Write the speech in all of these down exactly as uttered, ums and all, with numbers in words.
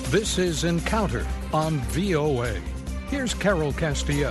This is Encounter on V O A. Here's Carol Castiel.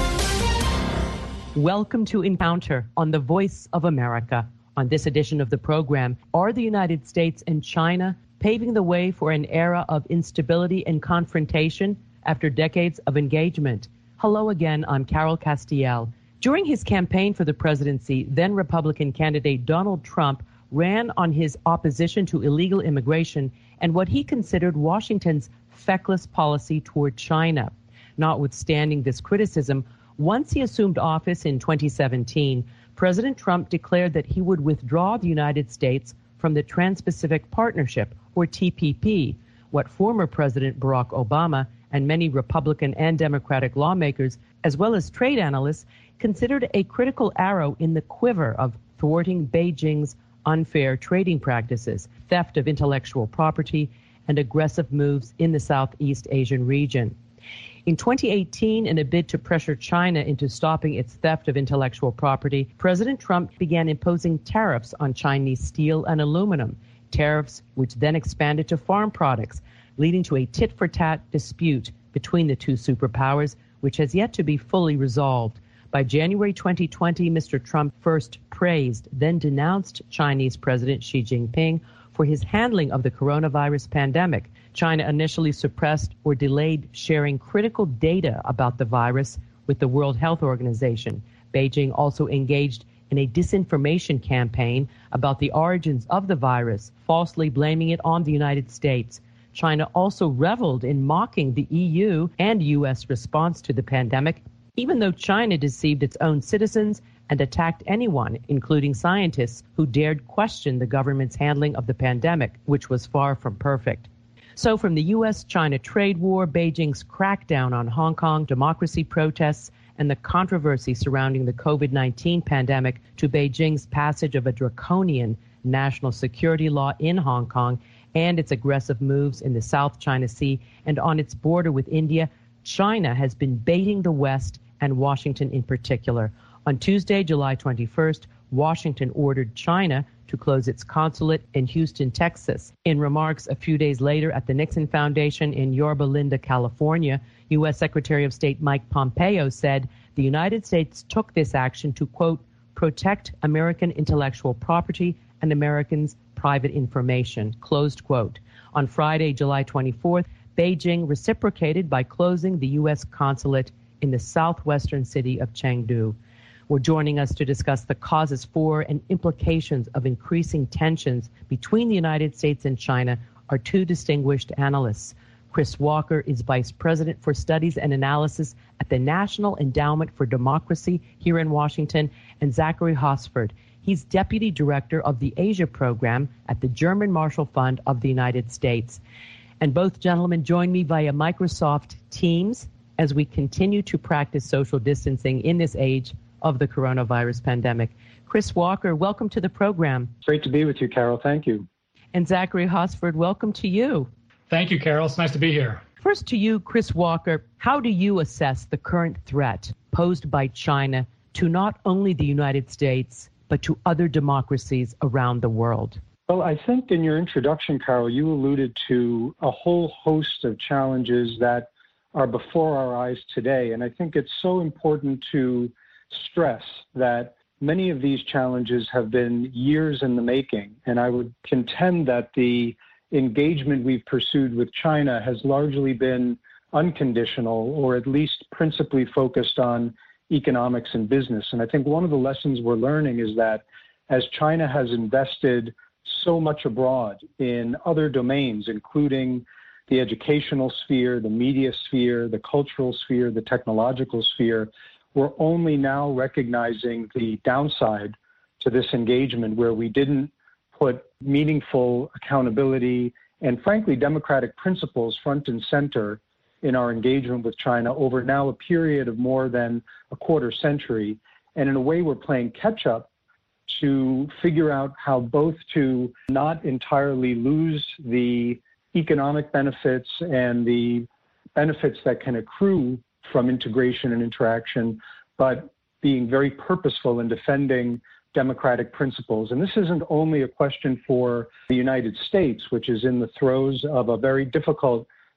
Welcome to Encounter on the Voice of America. On this edition of the program, are the United States and China paving the way for an era of instability and confrontation after decades of engagement? Hello again, I'm Carol Castiel. During his campaign for the presidency, then Republican candidate Donald Trump ran on his opposition to illegal immigration and what he considered Washington's feckless policy toward China. Notwithstanding this criticism, once he assumed office in twenty seventeen, President Trump declared that he would withdraw the United States from the Trans-Pacific Partnership, or T P P, what former President Barack Obama and many Republican and Democratic lawmakers, as well as trade analysts, considered a critical arrow in the quiver of thwarting Beijing's unfair trading practices, theft of intellectual property, and aggressive moves in the Southeast Asian region. In twenty eighteen, in a bid to pressure China into stopping its theft of intellectual property, President Trump began imposing tariffs on Chinese steel and aluminum, tariffs which then expanded to farm products, leading to a tit-for-tat dispute between the two superpowers, which has yet to be fully resolved. By January twenty twenty, Mister Trump first praised, then denounced Chinese President Xi Jinping for his handling of the coronavirus pandemic. China initially suppressed or delayed sharing critical data about the virus with the World Health Organization. Beijing also engaged in a disinformation campaign about the origins of the virus, falsely blaming it on the United States. China also reveled in mocking the E U and U S response to the pandemic, even though China deceived its own citizens and attacked anyone, including scientists, who dared question the government's handling of the pandemic, which was far from perfect. So from the U S China trade war, Beijing's crackdown on Hong Kong democracy protests, and the controversy surrounding the COVID nineteen pandemic, to Beijing's passage of a draconian national security law in Hong Kong and its aggressive moves in the South China Sea and on its border with India, China has been baiting the West, and Washington in particular. On Tuesday, July twenty-first, Washington ordered China to close its consulate in Houston, Texas. In remarks a few days later at the Nixon Foundation in Yorba Linda, California, U S Secretary of State Mike Pompeo said the United States took this action to, quote, protect American intellectual property and Americans' private information, closed quote. On Friday, July twenty-fourth, Beijing reciprocated by closing the U S consulate in the southwestern city of Chengdu. Well, joining us to discuss the causes for and implications of increasing tensions between the United States and China are two distinguished analysts. Chris Walker is Vice President for Studies and Analysis at the National Endowment for Democracy here in Washington, and Zachary Hosford. He's Deputy Director of the Asia Program at the German Marshall Fund of the United States. And both gentlemen join me via Microsoft Teams as we continue to practice social distancing in this age of the coronavirus pandemic. Chris Walker, welcome to the program. Great to be with you, Carol. Thank you. And Zachary Hosford, welcome to you. Thank you, Carol. It's nice to be here. First to you, Chris Walker, how do you assess the current threat posed by China to not only the United States, but to other democracies around the world? Well, I think in your introduction, Carol, you alluded to a whole host of challenges that are before our eyes today. And I think it's so important to stress that many of these challenges have been years in the making. And I would contend that the engagement we've pursued with China has largely been unconditional, or at least principally focused on economics and business. And I think one of the lessons we're learning is that as China has invested so much abroad in other domains, including the educational sphere, the media sphere, the cultural sphere, the technological sphere, we're only now recognizing the downside to this engagement, where we didn't put meaningful accountability and, frankly, democratic principles front and center in our engagement with China over now a period of more than a quarter century. And in a way, we're playing catch up to figure out how both to not entirely lose the economic benefits and the benefits that can accrue from integration and interaction, but being very purposeful in defending democratic principles. And this isn't only a question for the United States, which is in the throes of a very difficult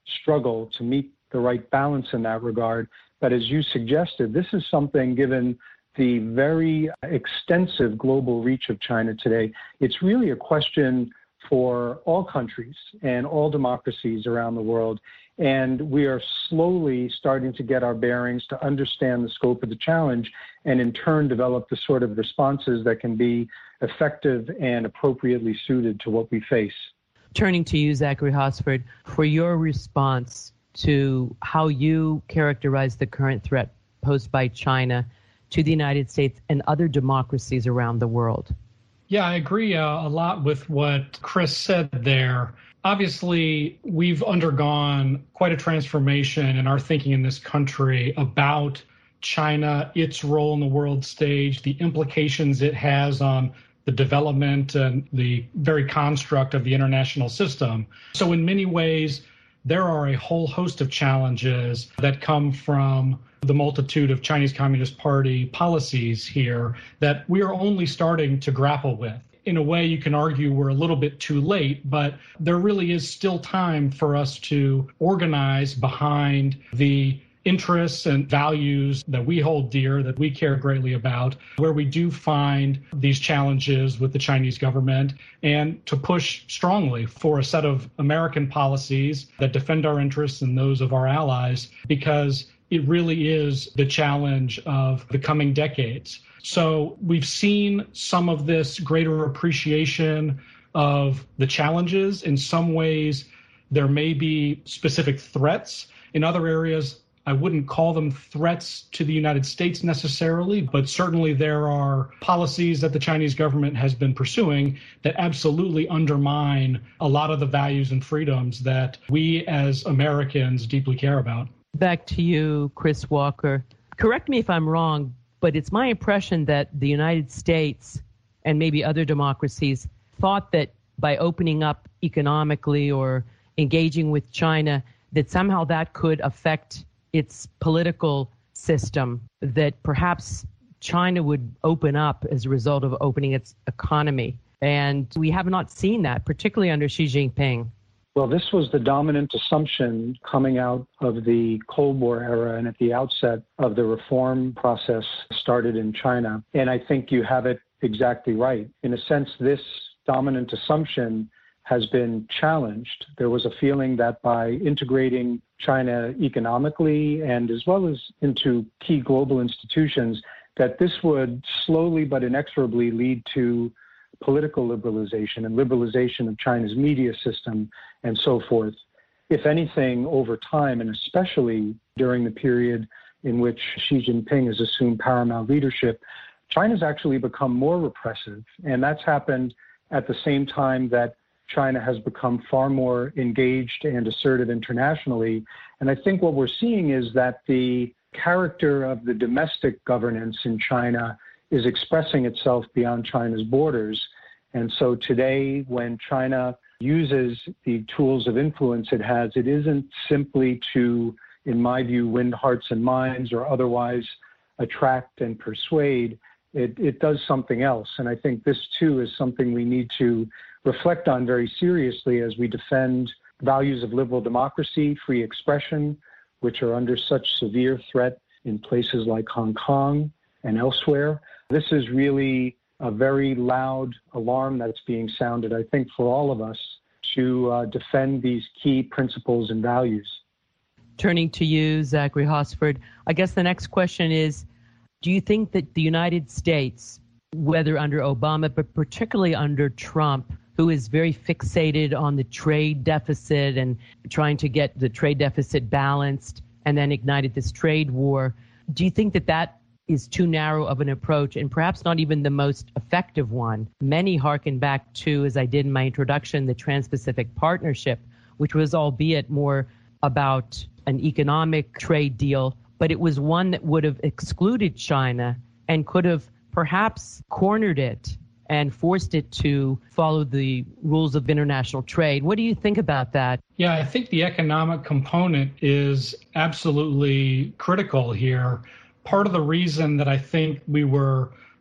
struggle to meet the right balance in that regard. But as you suggested, this is something, given the very extensive global reach of China today, it's really a question for all countries and all democracies around the world. And we are slowly starting to get our bearings to understand the scope of the challenge and in turn develop the sort of responses that can be effective and appropriately suited to what we face. Turning to you, Zachary Hosford, for your response to how you characterize the current threat posed by China to the United States and other democracies around the world. Yeah, I agree uh, a lot with what Chris said there. Obviously, we've undergone quite a transformation in our thinking in this country about China, its role in the world stage, the implications it has on the development and the very construct of the international system. So in many ways, there are a whole host of challenges that come from the multitude of Chinese Communist Party policies here that we are only starting to grapple with. In a way, you can argue we're a little bit too late, but there really is still time for us to organize behind the interests and values that we hold dear, that we care greatly about, where we do find these challenges with the Chinese government, and to push strongly for a set of American policies that defend our interests and those of our allies, because it really is the challenge of the coming decades. So we've seen some of this greater appreciation of the challenges. In some ways, there may be specific threats. In other areas, I wouldn't call them threats to the United States necessarily, but certainly there are policies that the Chinese government has been pursuing that absolutely undermine a lot of the values and freedoms that we as Americans deeply care about. Back to you, Chris Walker. Correct me if I'm wrong, but it's my impression that the United States and maybe other democracies thought that by opening up economically or engaging with China, that somehow that could affect its political system, that perhaps China would open up as a result of opening its economy. And we have not seen that, particularly under Xi Jinping. Well, this was the dominant assumption coming out of the Cold War era and at the outset of the reform process started in China. And I think you have it exactly right. In a sense, this dominant assumption has been challenged. There was a feeling that by integrating China economically and as well as into key global institutions, that this would slowly but inexorably lead to political liberalization and liberalization of China's media system and so forth. If anything, over time, and especially during the period in which Xi Jinping has assumed paramount leadership, China's actually become more repressive. And that's happened at the same time that China has become far more engaged and assertive internationally. And I think what we're seeing is that the character of the domestic governance in China is expressing itself beyond China's borders. And so today, when China uses the tools of influence it has, it isn't simply to, in my view, win hearts and minds or otherwise attract and persuade. It, it does something else. And I think this, too, is something we need to reflect on very seriously as we defend values of liberal democracy, free expression, which are under such severe threat in places like Hong Kong and elsewhere. This is really a very loud alarm that's being sounded, I think, for all of us to uh, defend these key principles and values. Turning to you, Zachary Hosford, I guess the next question is, do you think that the United States, whether under Obama, but particularly under Trump, who is very fixated on the trade deficit and trying to get the trade deficit balanced and then ignited this trade war, do you think that that is too narrow of an approach and perhaps not even the most effective one? Many hearken back to, as I did in my introduction, the Trans-Pacific Partnership, which was albeit more about an economic trade deal, but it was one that would have excluded China and could have perhaps cornered it and forced it to follow the rules of international trade. What do you think about that? Yeah, I think the economic component is absolutely critical here. Part of the reason that I think we were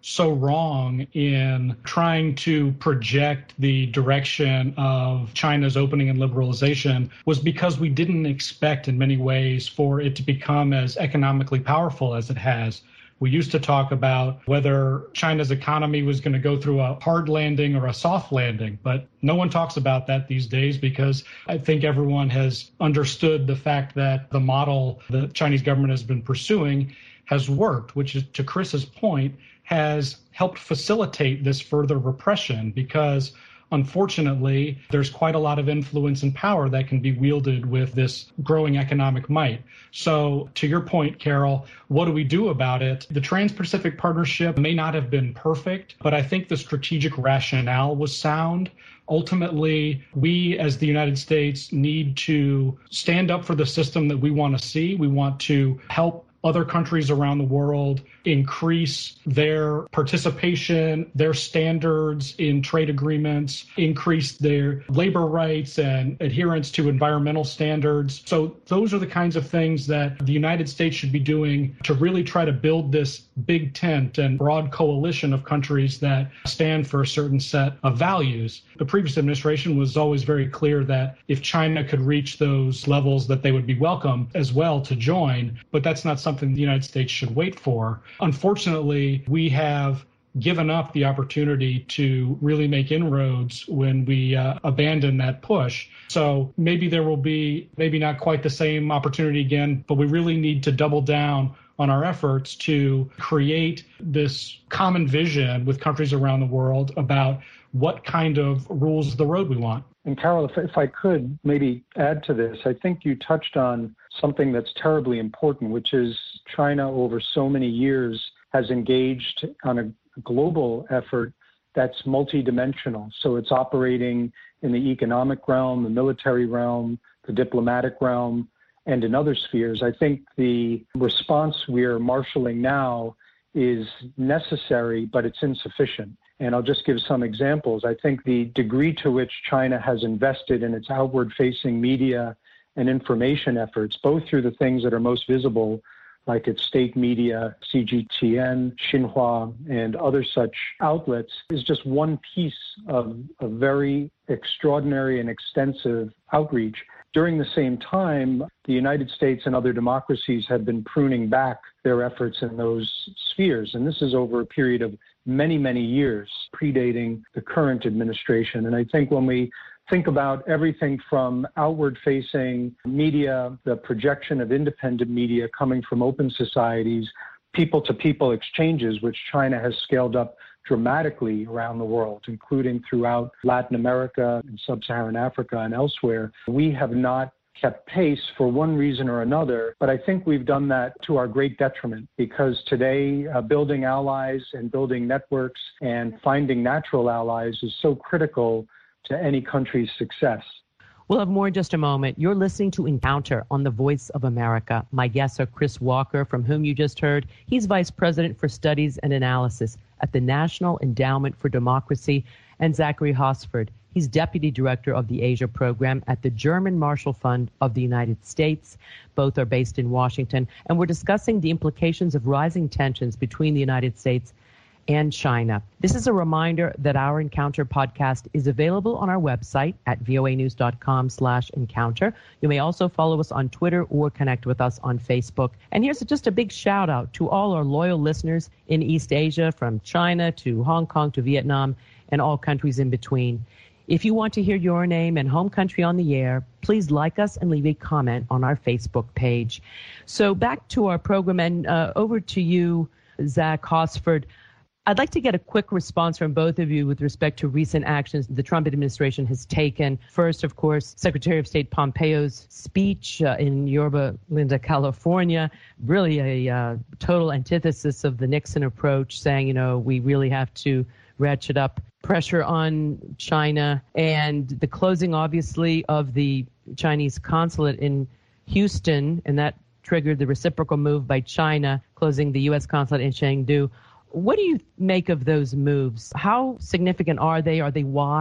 so wrong in trying to project the direction of China's opening and liberalization was because we didn't expect in many ways for it to become as economically powerful as it has. We used to talk about whether China's economy was going to go through a hard landing or a soft landing, but no one talks about that these days because I think everyone has understood the fact that the model the Chinese government has been pursuing has worked, which is, to Chris's point, has helped facilitate this further repression because unfortunately, there's quite a lot of influence and power that can be wielded with this growing economic might. So to your point, Carol, what do we do about it? The Trans-Pacific Partnership may not have been perfect, but I think the strategic rationale was sound. Ultimately, we as the United States need to stand up for the system that we want to see. We want to help other countries around the world increase their participation, their standards in trade agreements, increase their labor rights and adherence to environmental standards. So those are the kinds of things that the United States should be doing to really try to build this big tent and broad coalition of countries that stand for a certain set of values. The previous administration was always very clear that if China could reach those levels that they would be welcome as well to join, but that's not something the United States should wait for. Unfortunately, we have given up the opportunity to really make inroads when we uh, abandon that push. So maybe there will be maybe not quite the same opportunity again, but we really need to double down on our efforts to create this common vision with countries around the world about what kind of rules of the road we want. And Carol, if, if I could maybe add to this, I think you touched on something that's terribly important, which is China over so many years has engaged on a global effort that's multidimensional. So it's operating in the economic realm, the military realm, the diplomatic realm, and in other spheres. I think the response we're marshaling now is necessary, but it's insufficient. And I'll just give some examples. I think the degree to which China has invested in its outward-facing media and information efforts, both through the things that are most visible, like its state media, C G T N, Xinhua, and other such outlets, is just one piece of a very extraordinary and extensive outreach. During the same time, the United States and other democracies have been pruning back their efforts in those spheres. And this is over a period of many, many years, predating the current administration. And I think when we think about everything from outward-facing media, the projection of independent media coming from open societies, people-to-people exchanges, which China has scaled up dramatically around the world, including throughout Latin America and sub-Saharan Africa and elsewhere, we have not kept pace for one reason or another, but I think we've done that to our great detriment because today uh, building allies and building networks and finding natural allies is so critical to any country's success. We'll have more in just a moment. You're listening to Encounter on the Voice of America. My guests are Chris Walker, from whom you just heard. He's Vice President for Studies and Analysis at the National Endowment for Democracy, and Zachary Hosford. He's Deputy Director of the Asia Program at the German Marshall Fund of the United States. Both are based in Washington, and we're discussing the implications of rising tensions between the United States and China. This is a reminder that our Encounter podcast is available on our website at voanews.com slash encounter. You may also follow us on Twitter or connect with us on Facebook. And here's just a big shout out to all our loyal listeners in East Asia, from China to Hong Kong to Vietnam and all countries in between. If you want to hear your name and home country on the air, please like us and leave a comment on our Facebook page. So back to our program, and uh, over to you, Zach Hosford. I'd like to get a quick response from both of you with respect to recent actions the Trump administration has taken. First, of course, Secretary of State Pompeo's speech uh, in Yorba Linda, California, really a uh, total antithesis of the Nixon approach, saying, you know, we really have to ratchet up pressure on China, and the closing, obviously, of the Chinese consulate in Houston, and that triggered the reciprocal move by China, closing the U S consulate in Chengdu. What do you make of those moves? How significant are they? Are they wise?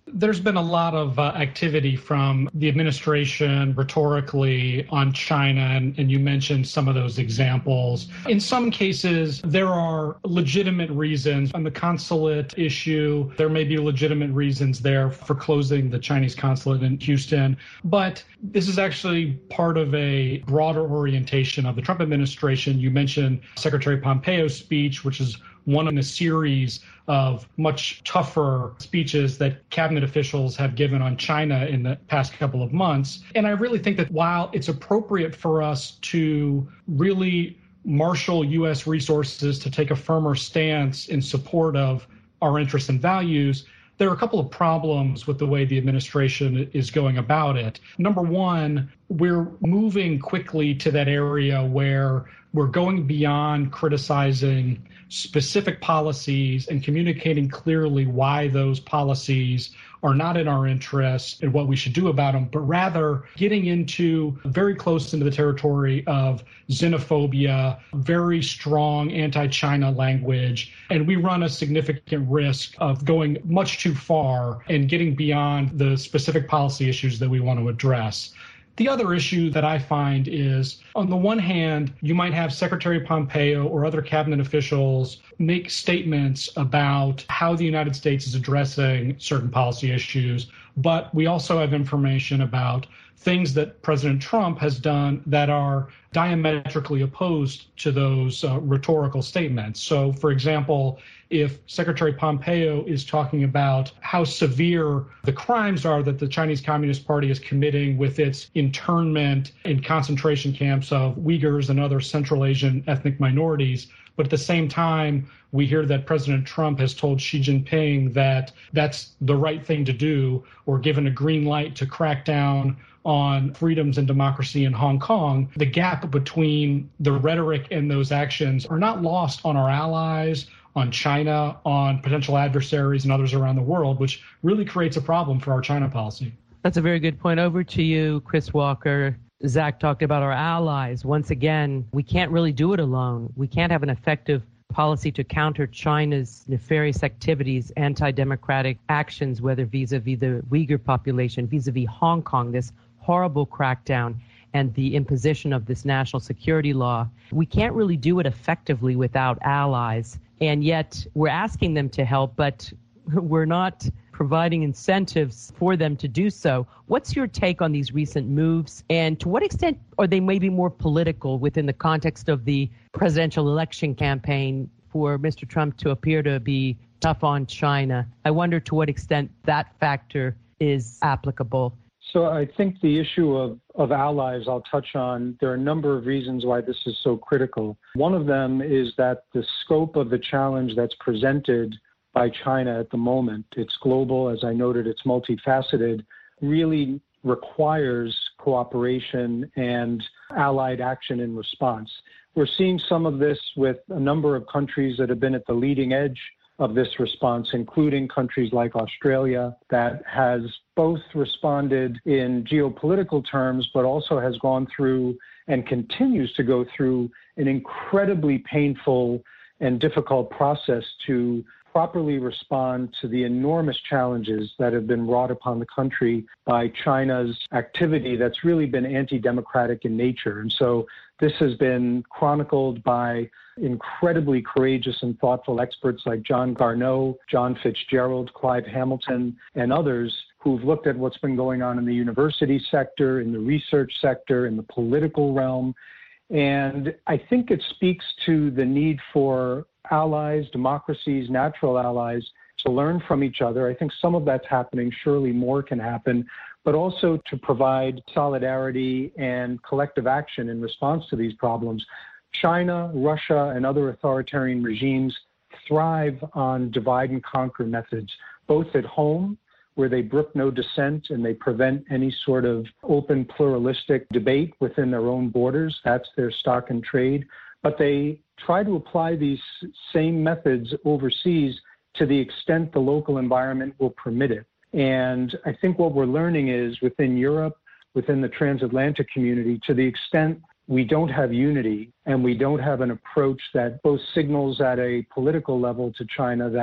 There's been a lot of uh, activity from the administration rhetorically on China, and, and you mentioned some of those examples. In some cases, there are legitimate reasons. On the consulate issue, there may be legitimate reasons there for closing the Chinese consulate in Houston. But this is actually part of a broader orientation of the Trump administration. You mentioned Secretary Pompeo's speech, which is one in a series of much tougher speeches that cabinet officials have given on China in the past couple of months. And I really think that while it's appropriate for us to really marshal U S resources to take a firmer stance in support of our interests and values, there are a couple of problems with the way the administration is going about it. Number one, we're moving quickly to that area where we're going beyond criticizing specific policies and communicating clearly why those policies are not in our interest and what we should do about them, but rather getting into very close into the territory of xenophobia, very strong anti-China language, and we run a significant risk of going much too far and getting beyond the specific policy issues that we want to address. The other issue that I find is, on the one hand, you might have Secretary Pompeo or other cabinet officials make statements about how the United States is addressing certain policy issues, but we also have information about things that President Trump has done that are diametrically opposed to those uh, rhetorical statements. So, for example, if Secretary Pompeo is talking about how severe the crimes are that the Chinese Communist Party is committing with its internment in concentration camps of Uyghurs and other Central Asian ethnic minorities, but at the same time, we hear that President Trump has told Xi Jinping that that's the right thing to do, or given a green light to crack down on freedoms and democracy in Hong Kong. The gap between the rhetoric and those actions are not lost on our allies, on China, on potential adversaries and others around the world, which really creates a problem for our China policy. That's a very good point. Over to you, Chris Walker. Zach talked about our allies. Once again, we can't really do it alone. We can't have an effective policy to counter China's nefarious activities, anti-democratic actions, whether vis-a-vis the Uyghur population, vis-a-vis Hong Kong, this horrible crackdown, and the imposition of this national security law. We can't really do it effectively without allies. And yet we're asking them to help, but we're not providing incentives for them to do so. What's your take on these recent moves? And to what extent are they maybe more political within the context of the presidential election campaign for Mister Trump to appear to be tough on China? I wonder to what extent that factor is applicable. So I think the issue of, of allies I'll touch on. There are a number of reasons why this is so critical. One of them is that the scope of the challenge that's presented by China at the moment, it's global, as I noted, it's multifaceted, really requires cooperation and allied action in response. We're seeing some of this with a number of countries that have been at the leading edge of this response, including countries like Australia, that has both responded in geopolitical terms, but also has gone through and continues to go through an incredibly painful and difficult process to properly respond to the enormous challenges that have been brought upon the country by China's activity that's really been anti-democratic in nature. And so this has been chronicled by incredibly courageous and thoughtful experts like John Garneau, John Fitzgerald, Clive Hamilton, and others who've looked at what's been going on in the university sector, in the research sector, in the political realm. And I think it speaks to the need for allies, democracies, natural allies to learn from each other. I think some of that's happening. Surely more can happen, but also to provide solidarity and collective action in response to these problems. China, Russia, and other authoritarian regimes thrive on divide and conquer methods, both at home, where they brook no dissent and they prevent any sort of open pluralistic debate within their own borders. That's their stock and trade. But they try to apply these same methods overseas to the extent the local environment will permit it. And I think what we're learning is within Europe, within the transatlantic community, to the extent we don't have unity and we don't have an approach that both signals at a political level to China that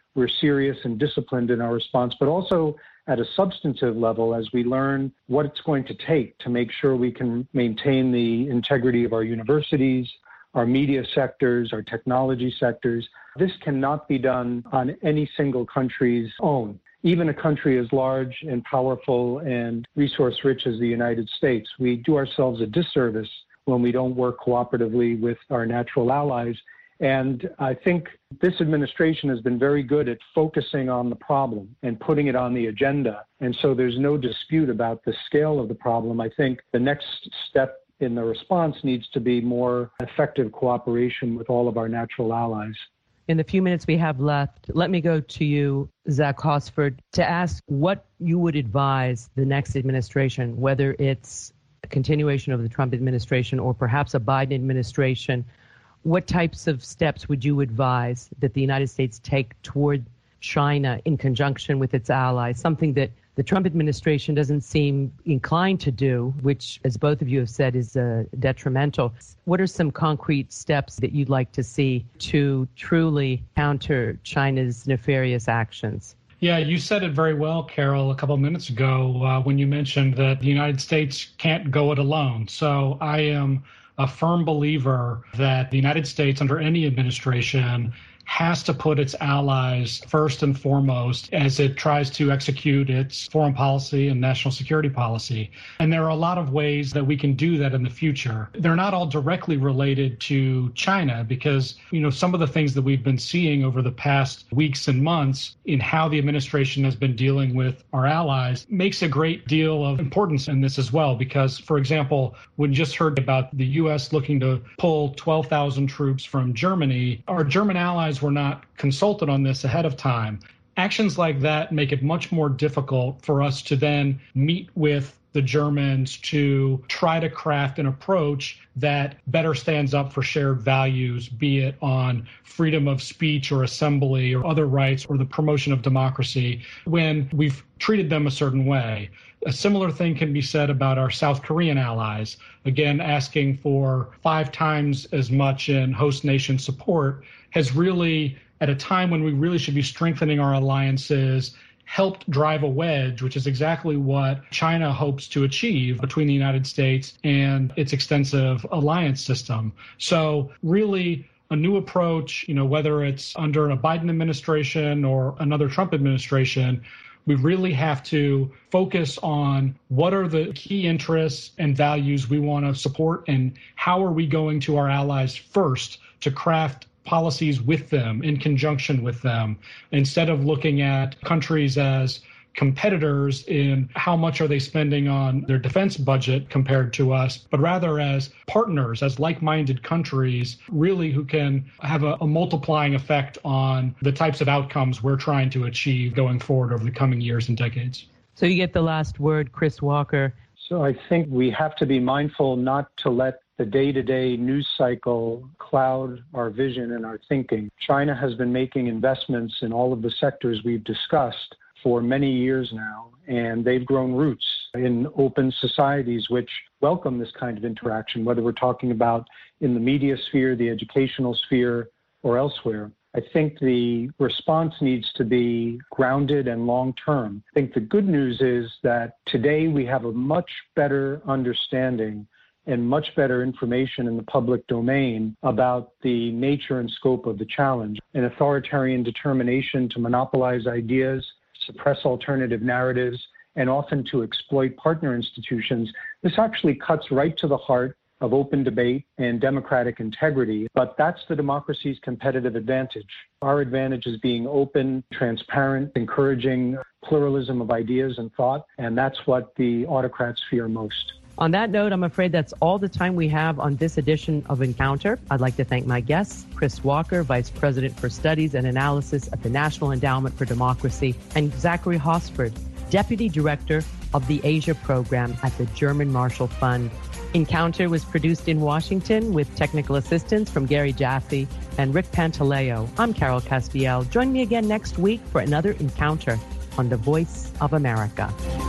we're serious and disciplined in our response, but also at a substantive level as we learn what it's going to take to make sure we can maintain the integrity of our universities, our media sectors, our technology sectors. This cannot be done on any single country's own. Even a country as large and powerful and resource-rich as the United States, we do ourselves a disservice when we don't work cooperatively with our natural allies. And I think this administration has been very good at focusing on the problem and putting it on the agenda. And so there's no dispute about the scale of the problem. I think the next step in the response needs to be more effective cooperation with all of our natural allies. In the few minutes we have left, let me go to you, Zach Hosford, to ask what you would advise the next administration, whether it's a continuation of the Trump administration or perhaps a Biden administration. What types of steps would you advise that the United States take toward China in conjunction with its allies, something that the Trump administration doesn't seem inclined to do, which, as both of you have said, is uh, detrimental. What are some concrete steps that you'd like to see to truly counter China's nefarious actions? Yeah, you said it very well, Carol, a couple of minutes ago uh, when you mentioned that the United States can't go it alone. So I am a firm believer that the United States, under any administration, has to put its allies first and foremost as it tries to execute its foreign policy and national security policy. And there are a lot of ways that we can do that in the future. They're not all directly related to China because, you know, some of the things that we've been seeing over the past weeks and months in how the administration has been dealing with our allies makes a great deal of importance in this as well. Because, for example, we just heard about the U S looking to pull twelve thousand troops from Germany. Our German allies were not consulted on this ahead of time. Actions like that make it much more difficult for us to then meet with the Germans to try to craft an approach that better stands up for shared values, be it on freedom of speech or assembly or other rights or the promotion of democracy, when we've treated them a certain way. A similar thing can be said about our South Korean allies, again, asking for five times as much in host nation support has really, at a time when we really should be strengthening our alliances, helped drive a wedge, which is exactly what China hopes to achieve between the United States and its extensive alliance system. So really, a new approach, you know, whether it's under a Biden administration or another Trump administration, we really have to focus on what are the key interests and values we want to support and how are we going to our allies first to craft policies with them, in conjunction with them, instead of looking at countries as competitors in how much are they spending on their defense budget compared to us, but rather as partners, as like-minded countries, really who can have a, a multiplying effect on the types of outcomes we're trying to achieve going forward over the coming years and decades. So you get the last word, Chris Walker. So I think we have to be mindful not to let the day-to-day news cycle cloud our vision and our thinking. China has been making investments in all of the sectors we've discussed for many years now, and they've grown roots in open societies which welcome this kind of interaction, whether we're talking about in the media sphere, the educational sphere, or elsewhere. I think the response needs to be grounded and long-term. I think the good news is that today we have a much better understanding and much better information in the public domain about the nature and scope of the challenge. An authoritarian determination to monopolize ideas, suppress alternative narratives, and often to exploit partner institutions. This actually cuts right to the heart of open debate and democratic integrity, but that's the democracy's competitive advantage. Our advantage is being open, transparent, encouraging pluralism of ideas and thought, and that's what the autocrats fear most. On that note, I'm afraid that's all the time we have on this edition of Encounter. I'd like to thank my guests, Chris Walker, Vice President for Studies and Analysis at the National Endowment for Democracy, and Zachary Hosford, Deputy Director of the Asia Program at the German Marshall Fund. Encounter was produced in Washington with technical assistance from Gary Jaffe and Rick Pantaleo. I'm Carol Castiel. Join me again next week for another Encounter on the Voice of America.